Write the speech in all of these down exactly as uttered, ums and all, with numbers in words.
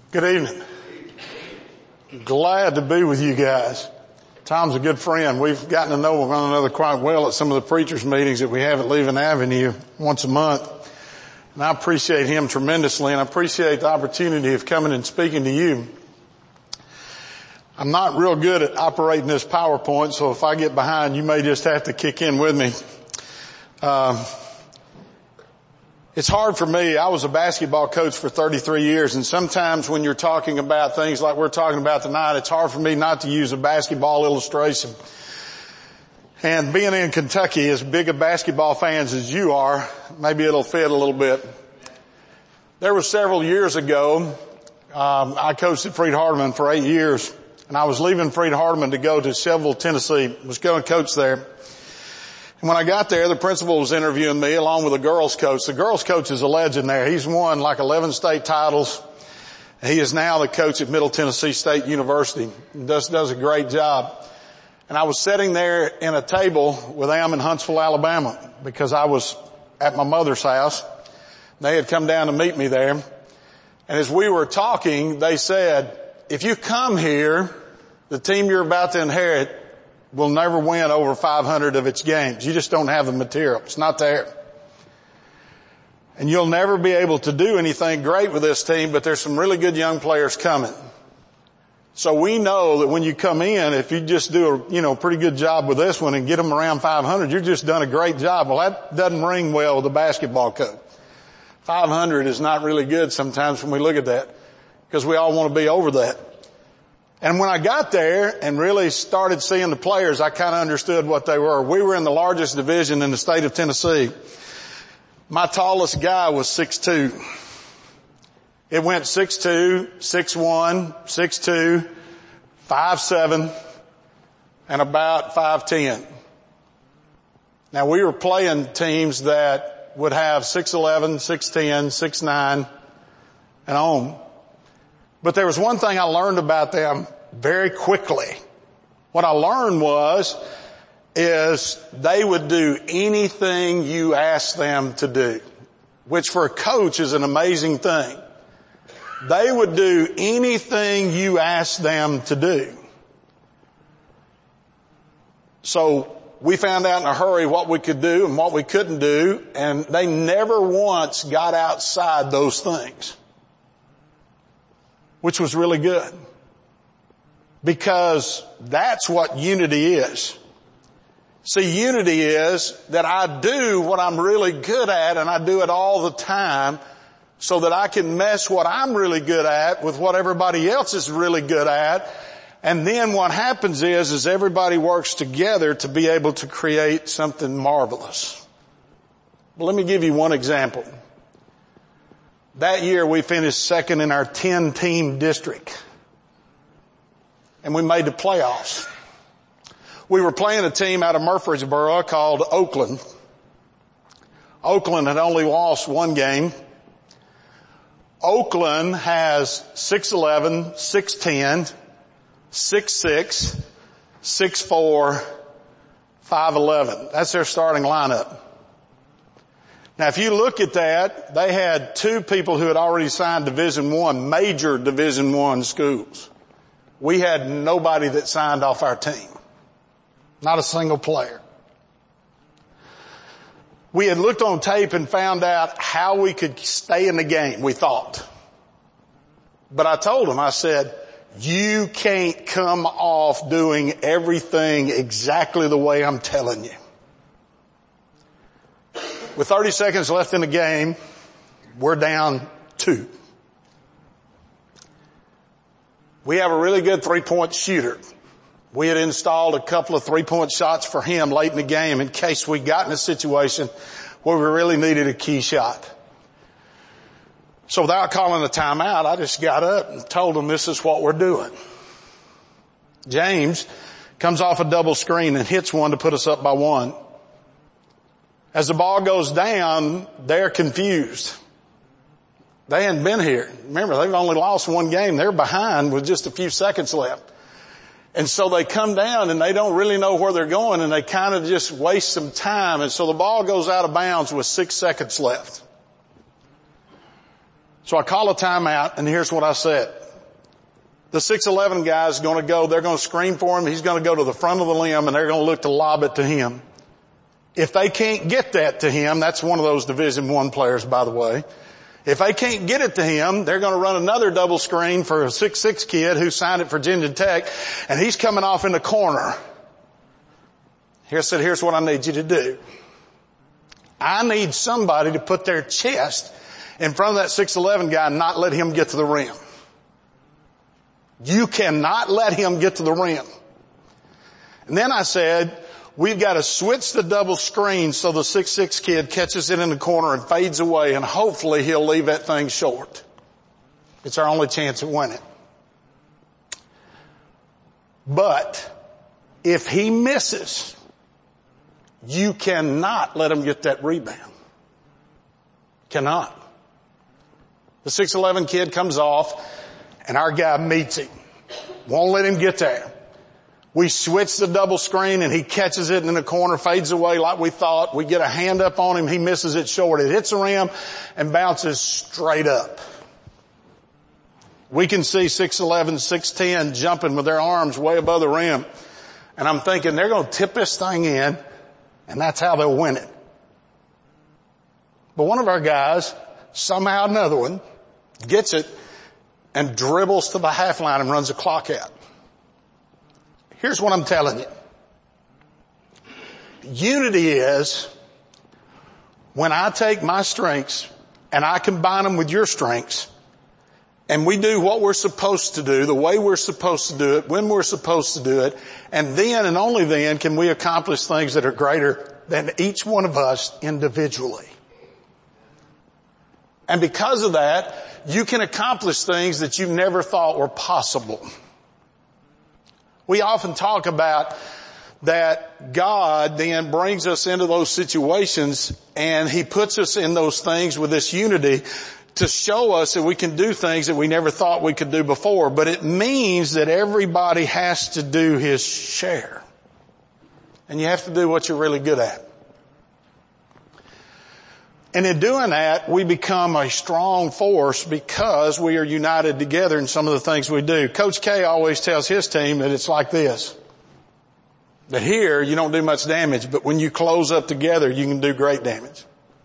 Good evening. Glad to be with you guys. Tom's a good friend. We've gotten to know one another quite well at some of the preachers' meetings that we have at Leaven Avenue once a month. And I appreciate him tremendously, and I appreciate the opportunity of coming and speaking to you. I'm not real good at operating this PowerPoint, so if I get behind, you may just have to kick in with me. Um, It's hard for me. I was a basketball coach for thirty-three years, and sometimes when you're talking about things like we're talking about tonight, it's hard for me not to use a basketball illustration. And being in Kentucky, as big of basketball fans as you are, maybe it'll fit a little bit. There were several years ago, um, I coached at Freed Hardeman for eight years, and I was leaving Freed Hardeman to go to Shelbyville, Tennessee. I was going to coach there. And when I got there, the principal was interviewing me along with the girls coach. The girls coach is a legend there. He's won like eleven state titles. He is now the coach at Middle Tennessee State University. He does, does a great job. And I was sitting there in a table with them in Huntsville, Alabama, because I was at my mother's house. They had come down to meet me there. And as we were talking, they said, if you come here, the team you're about to inherit will never win over five hundred of its games. You just don't have the material. It's not there. And you'll never be able to do anything great with this team, but there's some really good young players coming. So we know that when you come in, if you just do a, you know, pretty good job with this one and get them around five hundred, you've just done a great job. Well, that doesn't ring well with a basketball coach. five hundred is not really good sometimes when we look at that, because we all want to be over that. And when I got there and really started seeing the players, I kind of understood what they were. We were in the largest division in the state of Tennessee. My tallest guy was six two. It went six two, six one, six two, five seven, and about five ten. Now we were playing teams that would have six eleven, six ten, six nine, and on. But there was one thing I learned about them very quickly. What I learned was, is they would do anything you asked them to do, which for a coach is an amazing thing. They would do anything you asked them to do. So we found out in a hurry what we could do and what we couldn't do, and they never once got outside those things, which was really good, because that's what unity is. See, unity is that I do what I'm really good at, and I do it all the time, so that I can mesh what I'm really good at with what everybody else is really good at. And then what happens is, is everybody works together to be able to create something marvelous. Well, let me give you one example. That year we finished second in our ten team district, and we made the playoffs. We were playing a team out of Murfreesboro called Oakland. Oakland had only lost one game. Oakland has six eleven, six ten, six six, six four, five eleven. That's their starting lineup. Now, if you look at that, they had two people who had already signed Division One, major Division One schools. We had nobody that signed off our team. Not a single player. We had looked on tape and found out how we could stay in the game, we thought. But I told them, I said, you can't come off doing everything exactly the way I'm telling you. With thirty seconds left in the game, we're down two. We have a really good three-point shooter. We had installed a couple of three-point shots for him late in the game in case we got in a situation where we really needed a key shot. So without calling a timeout, I just got up and told them this is what we're doing. James comes off a double screen and hits one to put us up by one. As the ball goes down, they're confused. They hadn't been here. Remember, they've only lost one game. They're behind with just a few seconds left. And so they come down and they don't really know where they're going, and they kind of just waste some time. And so the ball goes out of bounds with six seconds left. So I call a timeout, and here's what I said. The six eleven guy is going to go, they're going to screen for him, he's going to go to the front of the limb, and they're going to look to lob it to him. If they can't get that to him, that's one of those Division One players, by the way. If they can't get it to him, they're going to run another double screen for a six six kid who signed at Virginia Tech, and he's coming off in the corner. Here I said, here's what I need you to do. I need somebody to put their chest in front of that six eleven guy and not let him get to the rim. You cannot let him get to the rim. And then I said, we've got to switch the double screen so the six six kid catches it in the corner and fades away, and hopefully he'll leave that thing short. It's our only chance at winning. But if he misses, you cannot let him get that rebound. Cannot. The six eleven kid comes off, and our guy meets him. Won't let him get there. We switch the double screen, and he catches it in the corner, fades away like we thought. We get a hand up on him. He misses it short. It hits the rim and bounces straight up. We can see six eleven, six ten jumping with their arms way above the rim. And I'm thinking they're going to tip this thing in, and that's how they'll win it. But one of our guys, somehow another one, gets it and dribbles to the half line and runs the clock out. Here's what I'm telling you. Unity is when I take my strengths and I combine them with your strengths, and we do what we're supposed to do, the way we're supposed to do it, when we're supposed to do it, and then and only then can we accomplish things that are greater than each one of us individually. And because of that, you can accomplish things that you never thought were possible. We often talk about that God then brings us into those situations, and He puts us in those things with this unity to show us that we can do things that we never thought we could do before. But it means that everybody has to do his share. And you have to do what you're really good at. And in doing that, we become a strong force because we are united together in some of the things we do. Coach K always tells his team that it's like this. That here, you don't do much damage, but when you close up together, you can do great damage.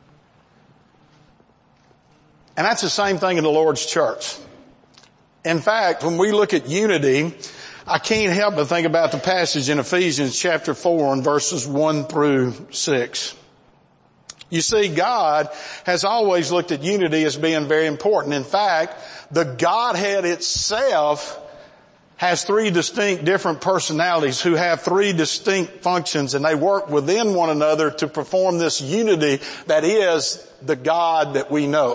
And that's the same thing in the Lord's church. In fact, when we look at unity, I can't help but think about the passage in Ephesians chapter four and verses one through six. You see, God has always looked at unity as being very important. In fact, the Godhead itself has three distinct different personalities who have three distinct functions, and they work within one another to perform this unity that is the God that we know.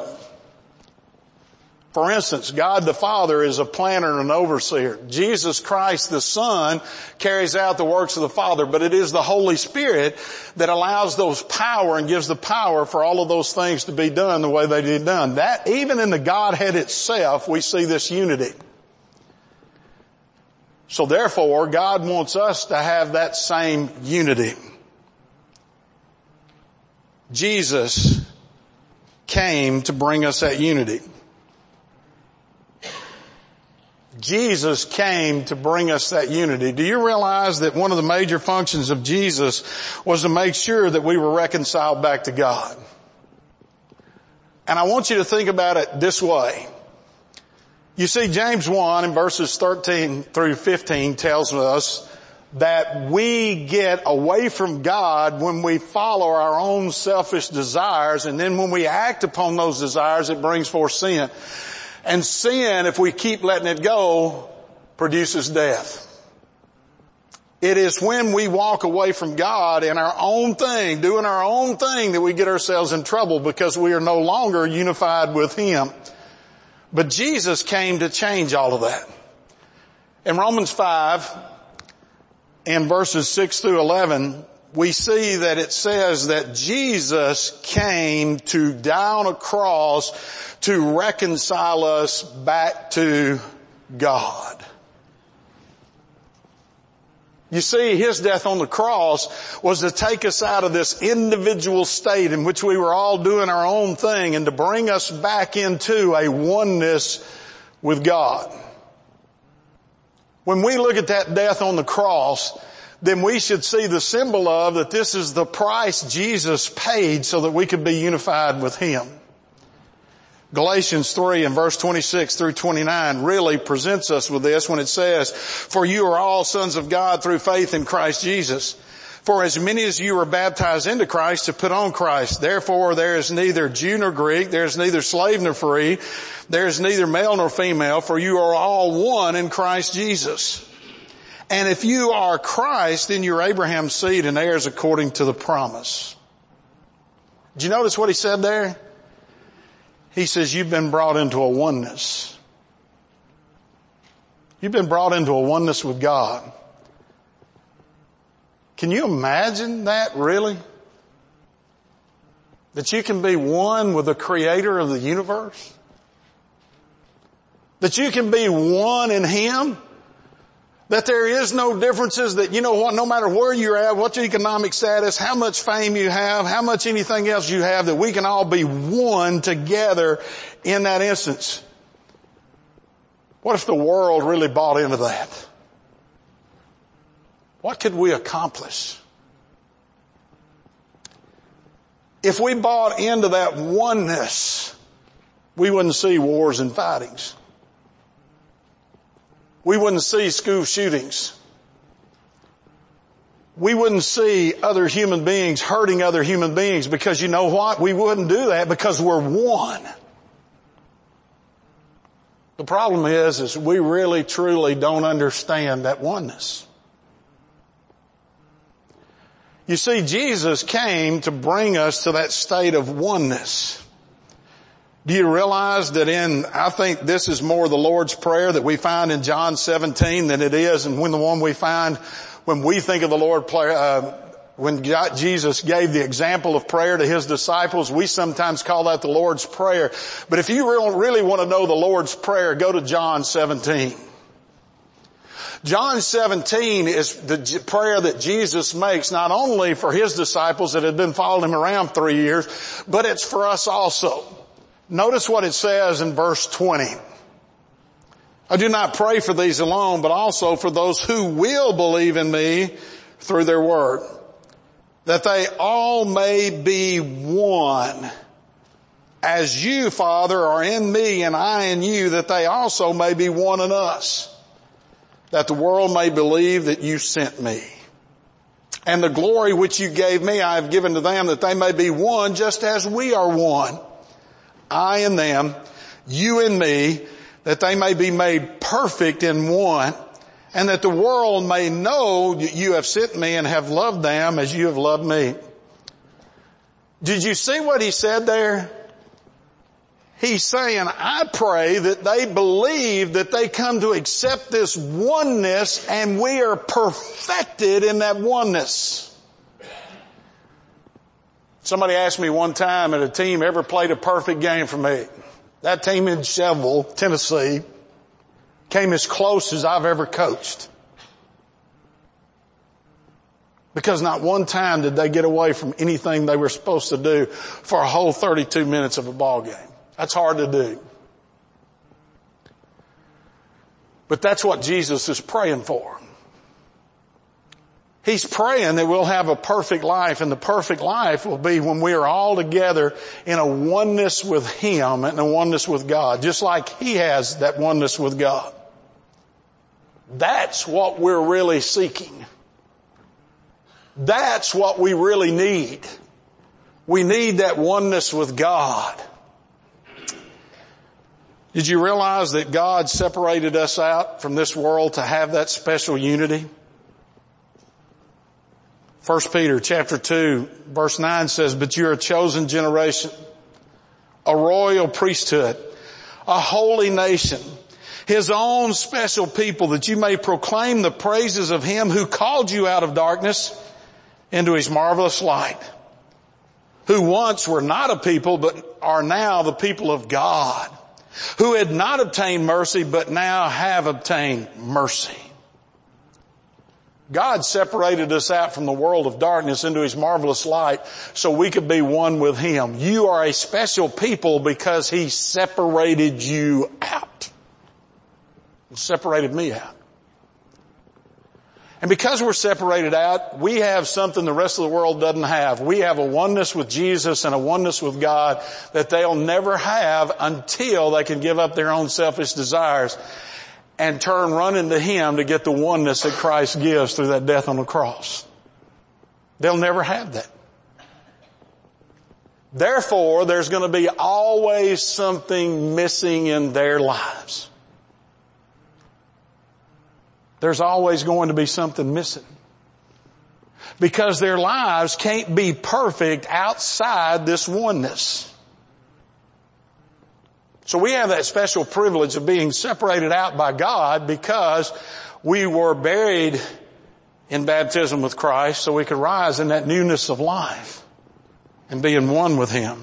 For instance, God the Father is a planner and an overseer. Jesus Christ the Son carries out the works of the Father, but it is the Holy Spirit that allows those power and gives the power for all of those things to be done the way they did done. That, even in the Godhead itself, we see this unity. So therefore, God wants us to have that same unity. Jesus came to bring us that unity. Jesus came to bring us that unity. Do you realize that one of the major functions of Jesus was to make sure that we were reconciled back to God? And I want you to think about it this way. You see, James one in verses thirteen through fifteen tells us that we get away from God when we follow our own selfish desires, and then when we act upon those desires, it brings forth sin. And sin, if we keep letting it go, produces death. It is when we walk away from God in our own thing, doing our own thing, that we get ourselves in trouble because we are no longer unified with Him. But Jesus came to change all of that. In Romans five, in verses six through eleven, we see that it says that Jesus came to die on a cross to reconcile us back to God. You see, his death on the cross was to take us out of this individual state in which we were all doing our own thing and to bring us back into a oneness with God. When we look at that death on the cross, then we should see the symbol of that this is the price Jesus paid so that we could be unified with him. Galatians three and verse twenty-six through twenty-nine really presents us with this when it says, "For you are all sons of God through faith in Christ Jesus. For as many as you were baptized into Christ have put on Christ. Therefore there is neither Jew nor Greek, there is neither slave nor free, there is neither male nor female, for you are all one in Christ Jesus. And if you are Christ, then you're Abraham's seed and heirs according to the promise." Did you notice what he said there? He says, you've been brought into a oneness. You've been brought into a oneness with God. Can you imagine that, really? That you can be one with the creator of the universe? That you can be one in him? That there is no differences, that you know what, no matter where you're at, what your economic status, how much fame you have, how much anything else you have, that we can all be one together in that instance. What if the world really bought into that? What could we accomplish? If we bought into that oneness, we wouldn't see wars and fightings. We wouldn't see school shootings. We wouldn't see other human beings hurting other human beings, because you know what? We wouldn't do that because we're one. The problem is, is we really truly don't understand that oneness. You see, Jesus came to bring us to that state of oneness. Do you realize that in, I think this is more the Lord's Prayer that we find in John seventeen than it is, and when the one we find when we think of the Lord prayer, uh, when God, Jesus gave the example of prayer to his disciples, we sometimes call that the Lord's Prayer. But if you really, really want to know the Lord's Prayer, go to John seventeen. John seventeen is the prayer that Jesus makes not only for his disciples that had been following him around three years, but it's for us also. Notice what it says in verse twenty. "I do not pray for these alone, but also for those who will believe in me through their word, that they all may be one. As you, Father, are in me and I in you, that they also may be one in us, that the world may believe that you sent me. And the glory which you gave me I have given to them, that they may be one just as we are one. I and them, you and me, that they may be made perfect in one, and that the world may know that you have sent me and have loved them as you have loved me." Did you see what he said there? He's saying, I pray that they believe, that they come to accept this oneness, and we are perfected in that oneness. Somebody asked me one time, had a team ever played a perfect game for me? That team in Shelbyville, Tennessee, came as close as I've ever coached. Because not one time did they get away from anything they were supposed to do for a whole thirty-two minutes of a ball game. That's hard to do. But that's what Jesus is praying for. He's praying that we'll have a perfect life, and the perfect life will be when we are all together in a oneness with him and a oneness with God, just like he has that oneness with God. That's what we're really seeking. That's what we really need. We need that oneness with God. Did you realize that God separated us out from this world to have that special unity? First Peter chapter two verse nine says, "But you're a chosen generation, a royal priesthood, a holy nation, his own special people, that you may proclaim the praises of him who called you out of darkness into his marvelous light, who once were not a people but are now the people of God, who had not obtained mercy but now have obtained mercy." God separated us out from the world of darkness into His marvelous light so we could be one with Him. You are a special people because He separated you out. He separated me out. And because we're separated out, we have something the rest of the world doesn't have. We have a oneness with Jesus and a oneness with God that they'll never have until they can give up their own selfish desires and turn running to Him to get the oneness that Christ gives through that death on the cross. They'll never have that. Therefore, there's going to be always something missing in their lives. There's always going to be something missing. Because their lives can't be perfect outside this oneness. So we have that special privilege of being separated out by God because we were buried in baptism with Christ so we could rise in that newness of life and be in one with Him.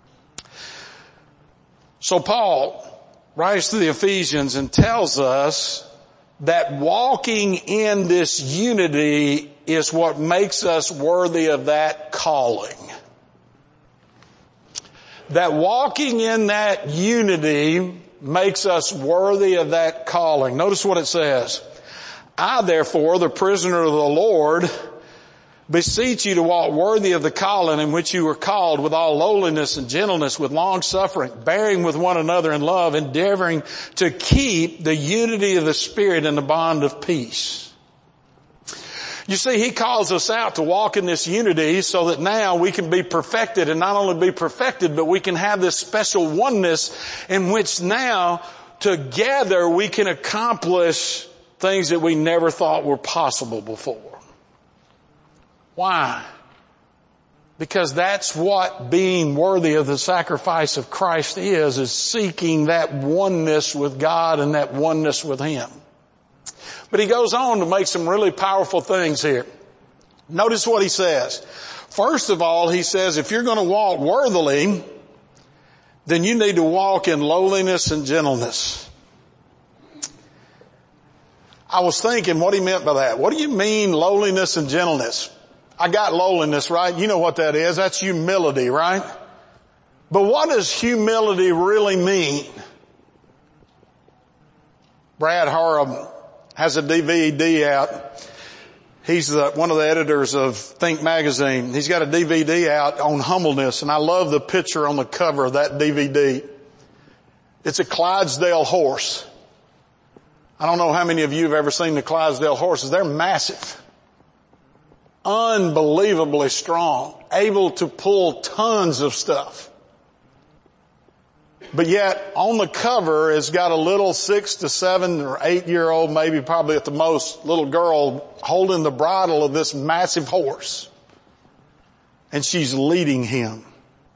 So Paul writes to the Ephesians and tells us that walking in this unity is what makes us worthy of that calling. That walking in that unity makes us worthy of that calling. Notice what it says. I therefore, the prisoner of the Lord, beseech you to walk worthy of the calling in which you were called, with all lowliness and gentleness, with long suffering, bearing with one another in love, endeavoring to keep the unity of the Spirit in the bond of peace. You see, He calls us out to walk in this unity so that now we can be perfected, and not only be perfected, but we can have this special oneness in which now together we can accomplish things that we never thought were possible before. Why? Because that's what being worthy of the sacrifice of Christ is, is seeking that oneness with God and that oneness with Him. But he goes on to make some really powerful things here. Notice what he says. First of all, he says, if you're going to walk worthily, then you need to walk in lowliness and gentleness. I was thinking what he meant by that. What do you mean lowliness and gentleness? I got lowliness, right? You know what that is. That's humility, right? But what does humility really mean? Brad Harham has a D V D out. He's the, one of the editors of Think Magazine. He's got a D V D out on humbleness, and I love the picture on the cover of that D V D. It's a Clydesdale horse. I don't know how many of you have ever seen the Clydesdale horses. They're massive. Unbelievably strong. Able to pull tons of stuff. But yet, on the cover, it's got a little six to seven or eight year old, maybe probably at the most, little girl holding the bridle of this massive horse. And she's leading him.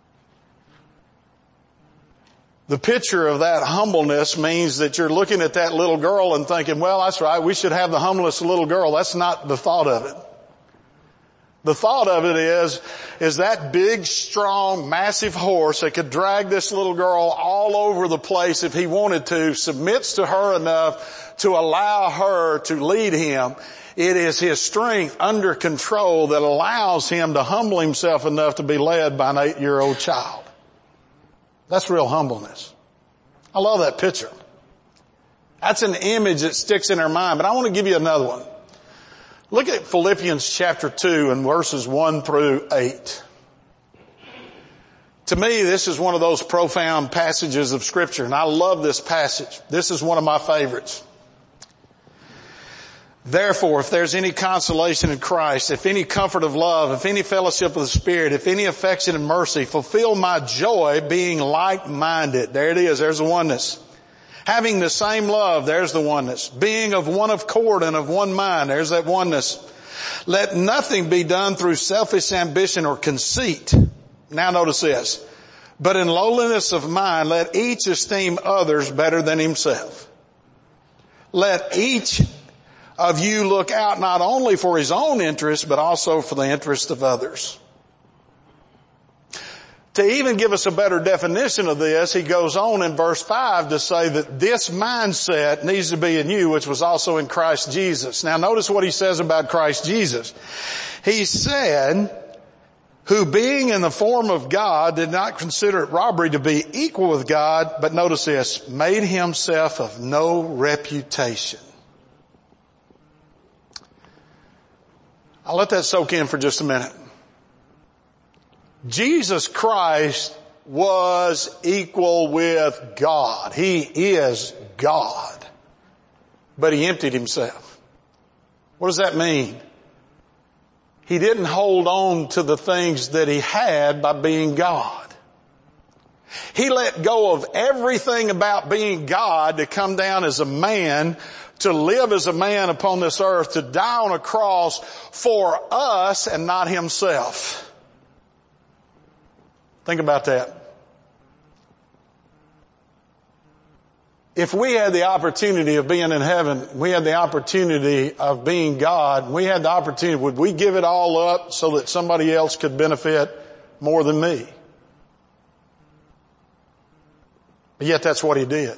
The picture of that humbleness means that you're looking at that little girl and thinking, well, that's right, we should have the humblest little girl. That's not the thought of it. The thought of it is, is that big, strong, massive horse that could drag this little girl all over the place if he wanted to, submits to her enough to allow her to lead him. It is his strength under control that allows him to humble himself enough to be led by an eight-year-old child. That's real humbleness. I love that picture. That's an image that sticks in our mind, but I want to give you another one. Look at Philippians chapter two and verses one through eight. To me, this is one of those profound passages of Scripture, and I love this passage. This is one of my favorites. Therefore, if there's any consolation in Christ, if any comfort of love, if any fellowship of the Spirit, if any affection and mercy, fulfill my joy being like-minded. There it is. There's the oneness. Having the same love, there's the oneness. Being of one accord and of one mind, there's that oneness. Let nothing be done through selfish ambition or conceit. Now notice this. But in lowliness of mind, let each esteem others better than himself. Let each of you look out not only for his own interest, but also for the interest of others. To even give us a better definition of this, he goes on in verse five to say that this mindset needs to be in you, which was also in Christ Jesus. Now notice what he says about Christ Jesus. He said, who being in the form of God did not consider it robbery to be equal with God, but notice this, made himself of no reputation. I'll let that soak in for just a minute. Jesus Christ was equal with God. He is God. But he emptied himself. What does that mean? He didn't hold on to the things that he had by being God. He let go of everything about being God to come down as a man, to live as a man upon this earth, to die on a cross for us and not himself. Think about that. If we had the opportunity of being in heaven, we had the opportunity of being God, we had the opportunity, would we give it all up so that somebody else could benefit more than me? But yet that's what he did.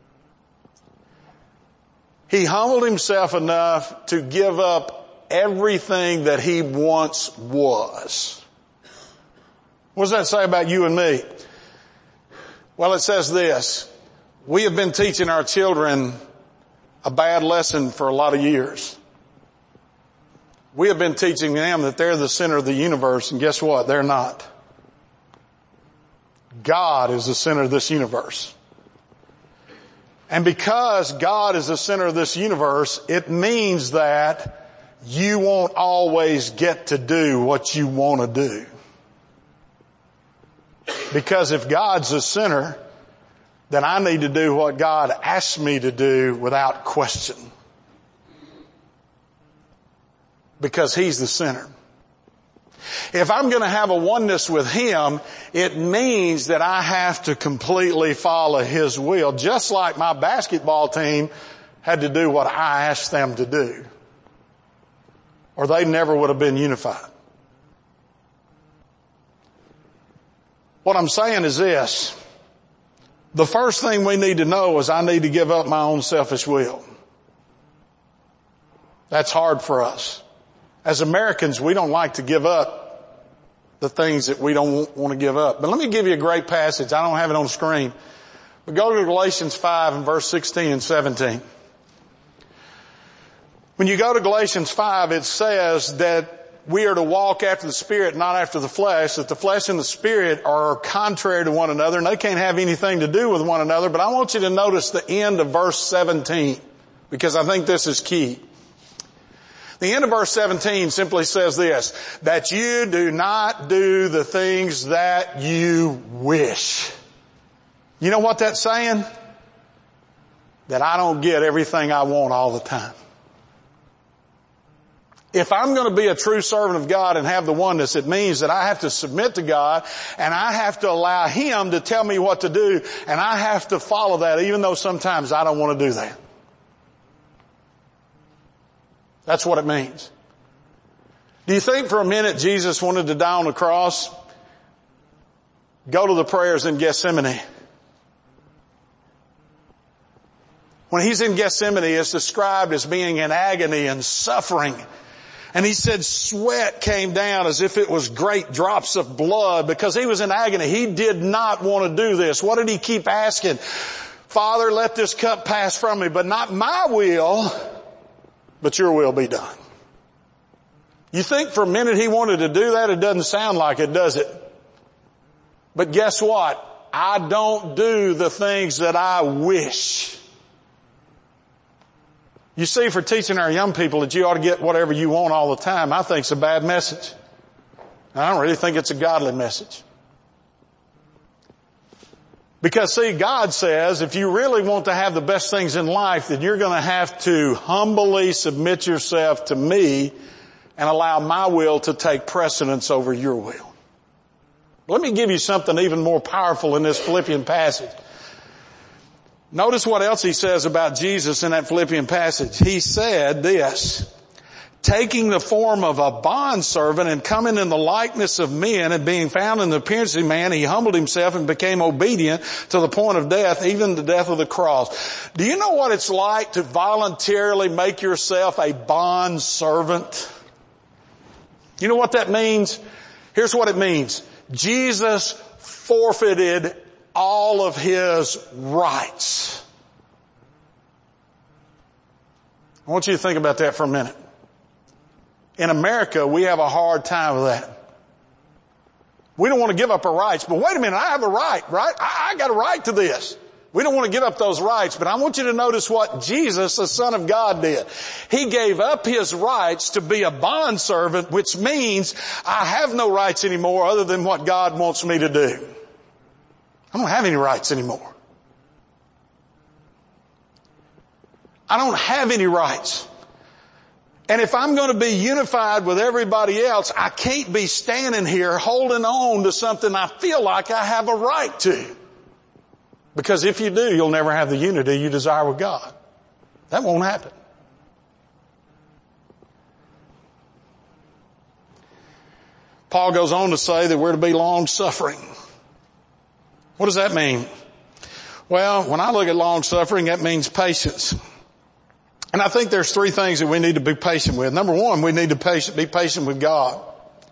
He humbled himself enough to give up everything that he once was. What does that say about you and me? Well, it says this. We have been teaching our children a bad lesson for a lot of years. We have been teaching them that they're the center of the universe, and guess what? They're not. God is the center of this universe. And because God is the center of this universe, it means that you won't always get to do what you want to do. Because if God's the center, then I need to do what God asked me to do without question. Because he's the center. If I'm going to have a oneness with him, it means that I have to completely follow his will, just like my basketball team had to do what I asked them to do, or they never would have been unified. What I'm saying is this. The first thing we need to know is I need to give up my own selfish will. That's hard for us. As Americans, we don't like to give up the things that we don't want to give up. But let me give you a great passage. I don't have it on the screen. But go to Galatians five and verse sixteen and seventeen. When you go to Galatians five, it says that we are to walk after the Spirit, not after the flesh, that the flesh and the Spirit are contrary to one another, and they can't have anything to do with one another. But I want you to notice the end of verse seventeen, because I think this is key. The end of verse seventeen simply says this, that you do not do the things that you wish. You know what that's saying? That I don't get everything I want all the time. If I'm going to be a true servant of God and have the oneness, it means that I have to submit to God and I have to allow him to tell me what to do, and I have to follow that even though sometimes I don't want to do that. That's what it means. Do you think for a minute Jesus wanted to die on the cross? Go to the prayers in Gethsemane. When he's in Gethsemane, it's described as being in agony and suffering. And he said sweat came down as if it was great drops of blood because he was in agony. He did not want to do this. What did he keep asking? Father, let this cup pass from me, but not my will, but your will be done. You think for a minute he wanted to do that? It doesn't sound like it, does it? But guess what? I don't do the things that I wish. You see, for teaching our young people that you ought to get whatever you want all the time, I think it's a bad message. I don't really think it's a godly message. Because see, God says if you really want to have the best things in life, then you're going to have to humbly submit yourself to me and allow my will to take precedence over your will. Let me give you something even more powerful in this Philippian passage. Notice what else he says about Jesus in that Philippian passage. He said this, taking the form of a bondservant and coming in the likeness of men and being found in the appearance of man, he humbled himself and became obedient to the point of death, even the death of the cross. Do you know what it's like to voluntarily make yourself a bondservant? You know what that means? Here's what it means. Jesus forfeited all of his rights. I want you to think about that for a minute. In America, we have a hard time with that. We don't want to give up our rights, but wait a minute, I have a right, right? I, I got a right to this. We don't want to give up those rights, but I want you to notice what Jesus, the Son of God, did. He gave up his rights to be a bondservant, which means I have no rights anymore other than what God wants me to do. I don't have any rights anymore. I don't have any rights. And if I'm going to be unified with everybody else, I can't be standing here holding on to something I feel like I have a right to. Because if you do, you'll never have the unity you desire with God. That won't happen. Paul goes on to say that we're to be long-suffering. What does that mean? Well, when I look at long-suffering, that means patience. And I think there's three things that we need to be patient with. Number one, we need to patient, be patient with God.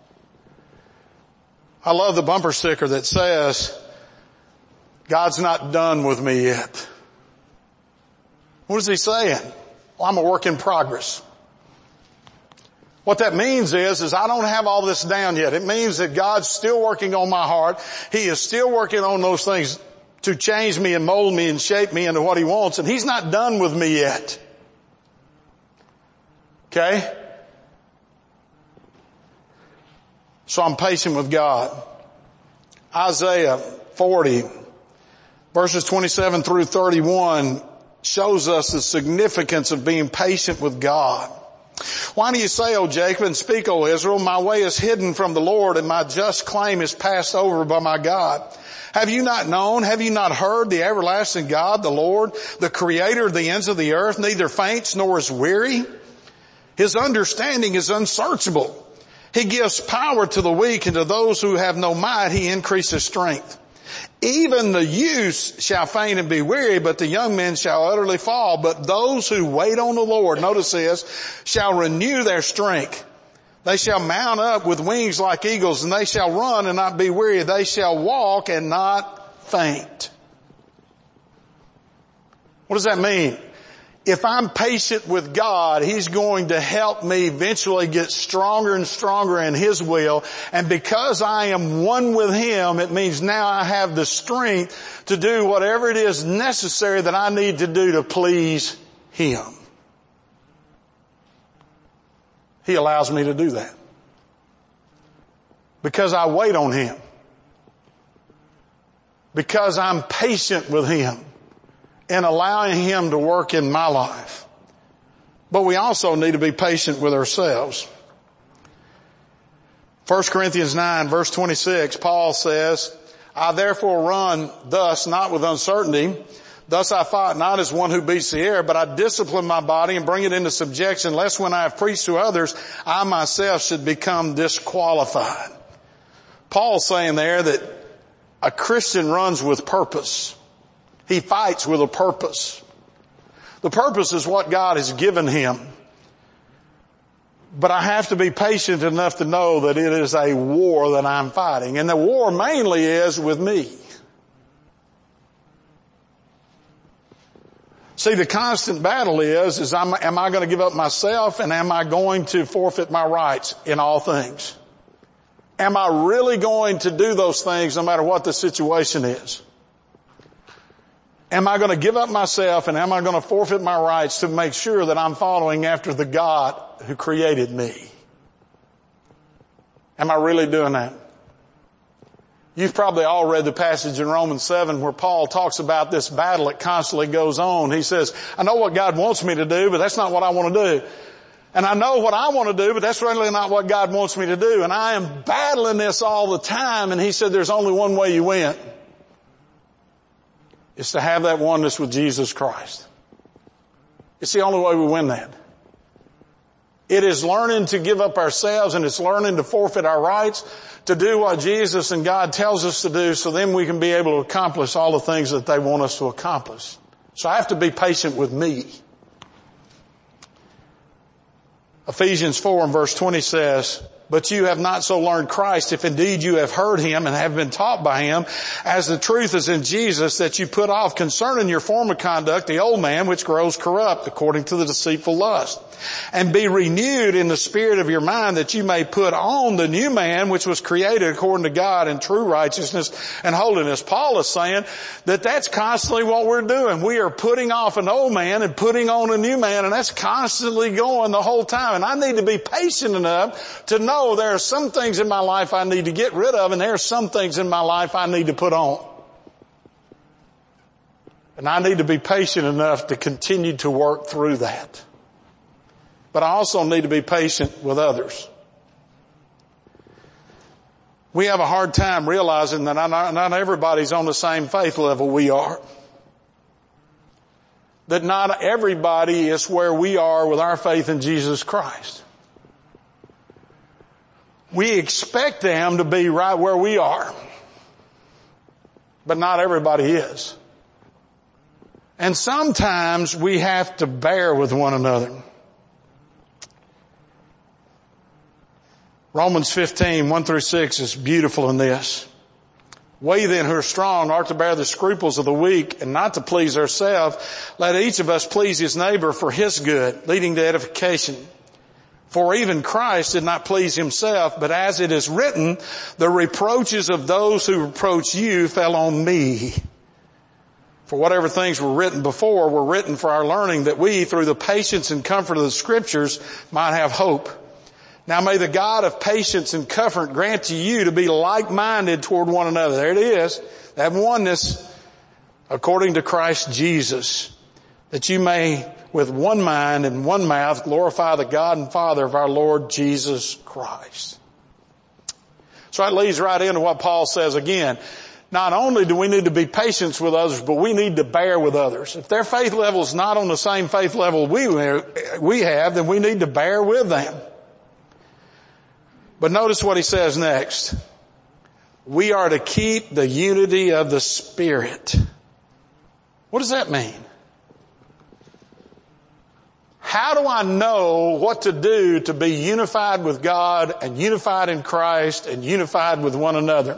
I love the bumper sticker that says, God's not done with me yet. What is he saying? Well, I'm a work in progress. What that means is, is I don't have all this down yet. It means that God's still working on my heart. He is still working on those things to change me and mold me and shape me into what he wants. And he's not done with me yet. Okay? So I'm patient with God. Isaiah forty, verses twenty-seven through thirty-one shows us the significance of being patient with God. Why do you say, O Jacob, and speak, O Israel, my way is hidden from the Lord, and my just claim is passed over by my God? Have you not known, have you not heard the everlasting God, the Lord, the creator of the ends of the earth, neither faints nor is weary? His understanding is unsearchable. He gives power to the weak, and to those who have no might he increases strength. Even the youths shall faint and be weary, but the young men shall utterly fall. But those who wait on the Lord, notice this, shall renew their strength. They shall mount up with wings like eagles, and they shall run and not be weary. They shall walk and not faint. What does that mean? If I'm patient with God, he's going to help me eventually get stronger and stronger in his will. And because I am one with him, it means now I have the strength to do whatever it is necessary that I need to do to please him. He allows me to do that. Because I wait on him. Because I'm patient with him. And allowing him to work in my life. But we also need to be patient with ourselves. First Corinthians nine verse twenty-six, Paul says, I therefore run thus, not with uncertainty. Thus I fight not as one who beats the air, but I discipline my body and bring it into subjection, lest when I have preached to others, I myself should become disqualified. Paul's saying there that a Christian runs with purpose. He fights with a purpose. The purpose is what God has given him. But I have to be patient enough to know that it is a war that I'm fighting. And the war mainly is with me. See, the constant battle is, is I'm, am I going to give up myself, and am I going to forfeit my rights in all things? Am I really going to do those things no matter what the situation is? Am I going to give up myself, and am I going to forfeit my rights to make sure that I'm following after the God who created me? Am I really doing that? You've probably all read the passage in Romans seven where Paul talks about this battle that constantly goes on. He says, I know what God wants me to do, but that's not what I want to do. And I know what I want to do, but that's really not what God wants me to do. And I am battling this all the time. And he said, there's only one way you win. It's to have that oneness with Jesus Christ. It's the only way we win that. It is learning to give up ourselves, and it's learning to forfeit our rights to do what Jesus and God tells us to do, so then we can be able to accomplish all the things that they want us to accomplish. So I have to be patient with me. Ephesians four and verse twenty says, "But you have not so learned Christ, if indeed you have heard him and have been taught by him, as the truth is in Jesus, that you put off concerning your former conduct the old man which grows corrupt according to the deceitful lust. And be renewed in the spirit of your mind, that you may put on the new man which was created according to God in true righteousness and holiness." Paul is saying that that's constantly what we're doing. We are putting off an old man and putting on a new man, and that's constantly going the whole time. And I need to be patient enough to know there are some things in my life I need to get rid of, and there are some things in my life I need to put on. And I need to be patient enough to continue to work through that. But I also need to be patient with others. We have a hard time realizing that not, not everybody's on the same faith level we are. That not everybody is where we are with our faith in Jesus Christ. We expect them to be right where we are. But not everybody is. And sometimes we have to bear with one another. Romans fifteen, one through six is beautiful in this. "We then who are strong are to bear the scruples of the weak, and not to please ourselves. Let each of us please his neighbor for his good, leading to edification. For even Christ did not please himself, but as it is written, the reproaches of those who reproach you fell on me. For whatever things were written before were written for our learning, that we, through the patience and comfort of the Scriptures, might have hope. Now may the God of patience and comfort grant to you to be like-minded toward one another." There it is. That oneness according to Christ Jesus, "that you may with one mind and one mouth glorify the God and Father of our Lord Jesus Christ." So that leads right into what Paul says again. Not only do we need to be patient with others, but we need to bear with others. If their faith level is not on the same faith level we, we have, then we need to bear with them. But notice what he says next. We are to keep the unity of the Spirit. What does that mean? How do I know what to do to be unified with God and unified in Christ and unified with one another?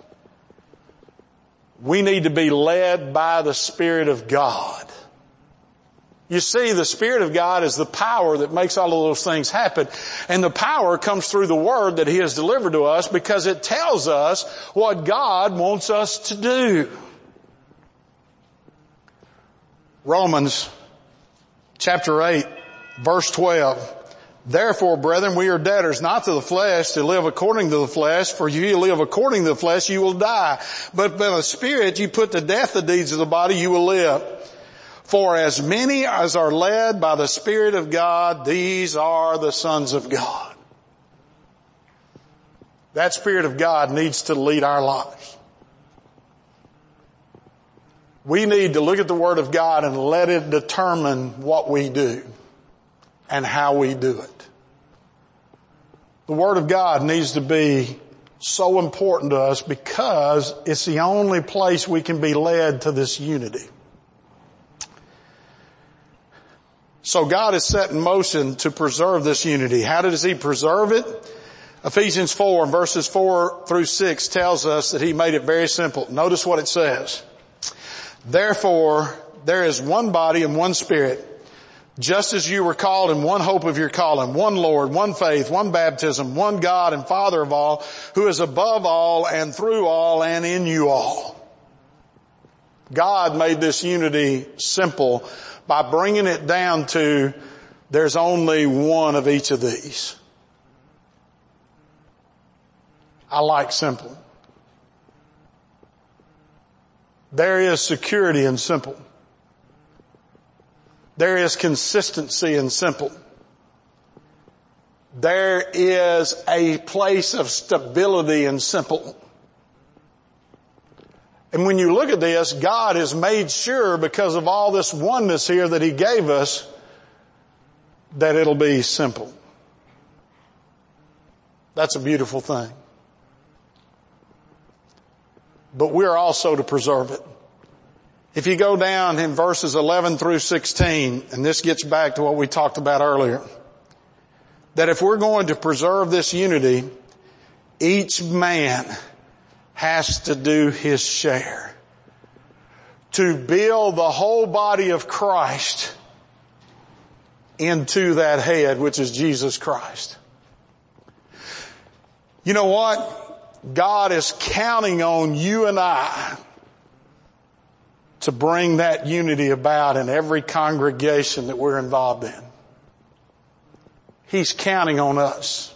We need to be led by the Spirit of God. You see, the Spirit of God is the power that makes all of those things happen. And the power comes through the Word that He has delivered to us, because it tells us what God wants us to do. Romans chapter eight, verse twelve. "Therefore, brethren, we are debtors not to the flesh to live according to the flesh, for if you live according to the flesh, you will die. But by the Spirit you put to death the deeds of the body, you will live. For as many as are led by the Spirit of God, these are the sons of God." That Spirit of God needs to lead our lives. We need to look at the Word of God and let it determine what we do and how we do it. The Word of God needs to be so important to us, because it's the only place we can be led to this unity. So God is set in motion to preserve this unity. How does He preserve it? Ephesians four and verses four through six tells us that He made it very simple. Notice what it says. "Therefore, there is one body and one Spirit, just as you were called in one hope of your calling, one Lord, one faith, one baptism, one God and Father of all, who is above all and through all and in you all." God made this unity simple by bringing it down to there's only one of each of these. I like simple. There is security in simple. There is consistency in simple. There is a place of stability in simple. And when you look at this, God has made sure, because of all this oneness here that He gave us, that it'll be simple. That's a beautiful thing. But we're also to preserve it. If you go down in verses eleven through sixteen, and this gets back to what we talked about earlier, that if we're going to preserve this unity, each man has to do his share to build the whole body of Christ into that head, which is Jesus Christ. You know what? God is counting on you and I to bring that unity about in every congregation that we're involved in. He's counting on us.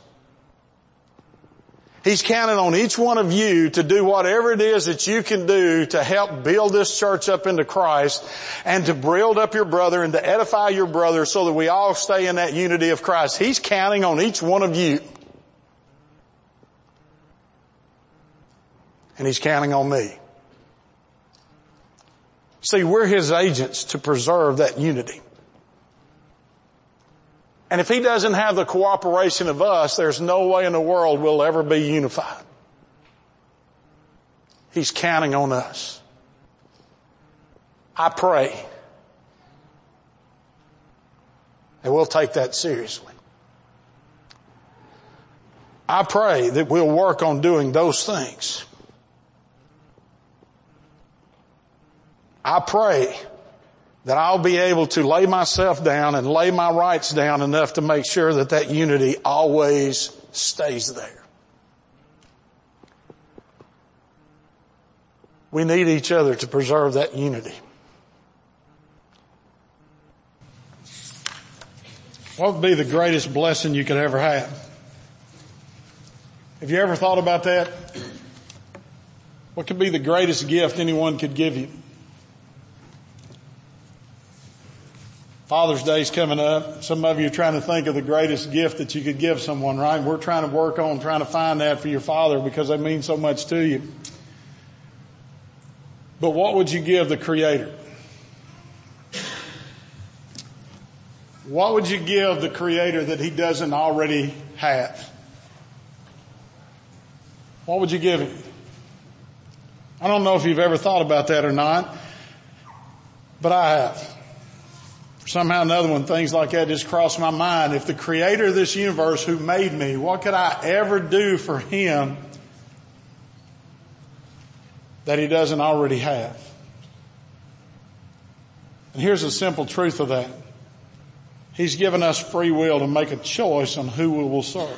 He's counting on each one of you to do whatever it is that you can do to help build this church up into Christ and to build up your brother and to edify your brother so that we all stay in that unity of Christ. He's counting on each one of you. And He's counting on me. See, we're His agents to preserve that unity. And if He doesn't have the cooperation of us, there's no way in the world we'll ever be unified. He's counting on us. I pray and we'll take that seriously. I pray that we'll work on doing those things. I pray that I'll be able to lay myself down and lay my rights down enough to make sure that that unity always stays there. We need each other to preserve that unity. What would be the greatest blessing you could ever have? Have you ever thought about that? What could be the greatest gift anyone could give you? Father's Day's coming up. Some of you are trying to think of the greatest gift that you could give someone, right? We're trying to work on trying to find that for your father because they mean so much to you. But what would you give the Creator? What would you give the Creator that He doesn't already have? What would you give Him? I don't know if you've ever thought about that or not, but I have. Somehow another one, things like that just cross my mind. If the Creator of this universe who made me, what could I ever do for Him that He doesn't already have? And here's the simple truth of that. He's given us free will to make a choice on who we will serve.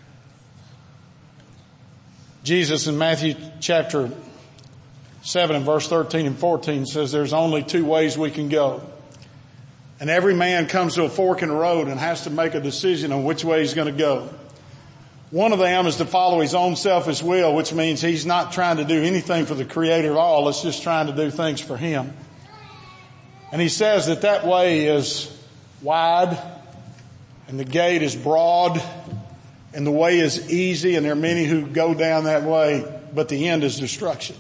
Jesus in Matthew chapter seven and verse thirteen and fourteen says there's only two ways we can go. And every man comes to a fork in the road and has to make a decision on which way he's going to go. One of them is to follow his own selfish will, which means he's not trying to do anything for the Creator of all. It's just trying to do things for Him. And he says that that way is wide and the gate is broad and the way is easy, and there are many who go down that way, but the end is destruction.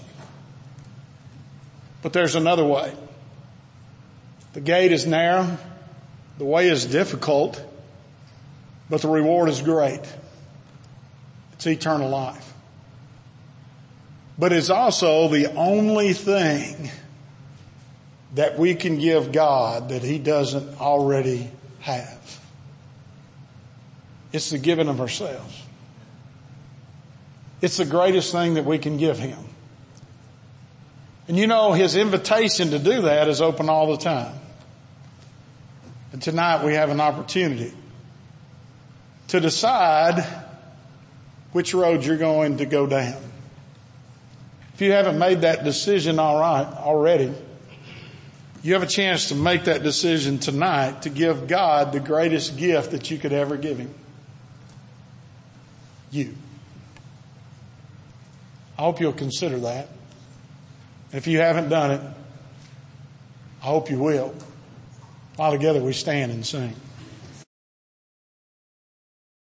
But there's another way. The gate is narrow, the way is difficult, but the reward is great. It's eternal life. But it's also the only thing that we can give God that He doesn't already have. It's the giving of ourselves. It's the greatest thing that we can give Him. And you know, His invitation to do that is open all the time. And tonight we have an opportunity to decide which road you're going to go down. If you haven't made that decision all right already, you have a chance to make that decision tonight to give God the greatest gift that you could ever give Him. You. I hope you'll consider that. If you haven't done it, I hope you will. While together we stand and sing.